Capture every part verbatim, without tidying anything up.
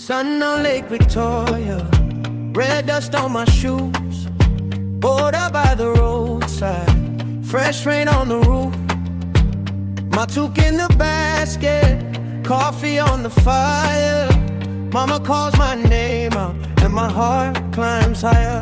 Sun on Lake Victoria, red dust on my shoes. Border by the roadside, fresh rain on the roof. My toque in the basket, coffee on the fire. Mama calls my name out and my heart climbs higher.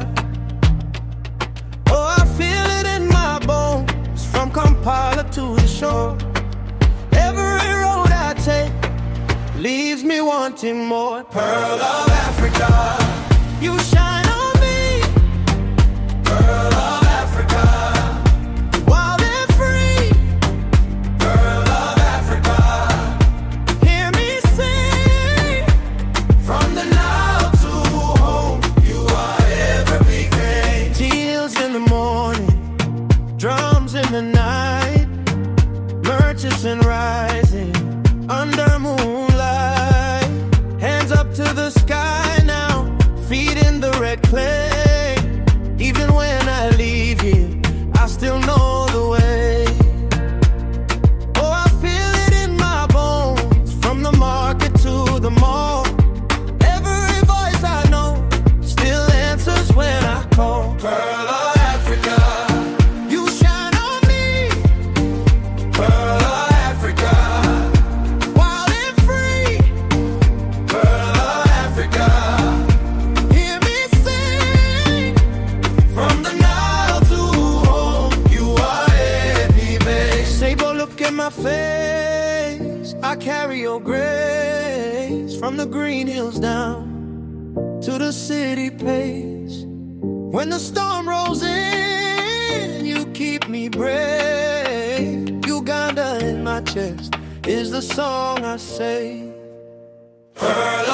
Oh, I feel it in my bones, from Kampala to the shore. Every road I take leaves me wanting more. Pearl of Africa, you shine on me. Pearl of Africa, wild and free. Pearl of Africa, hear me sing. From the Nile to home, you are everything. Teals in the morning, drums in the night, Murchison rising under moonlight. Hands up to the sky now, feet in the red clay. Even when I leave here, I still know the way. Oh, I feel it in my bones, from the market to the mall. Every voice I know still answers when I call. Pearl of Africa, you shine on me. Pearl of Africa, wild and free. Pearl of Africa, hear me sing. From the Nile to home, you are every base. Sable, look at my face, I carry your grace. From the green hills down to the city pace. When the storm rolls in, you keep me brave. Uganda in my chest is the song I say. Pearl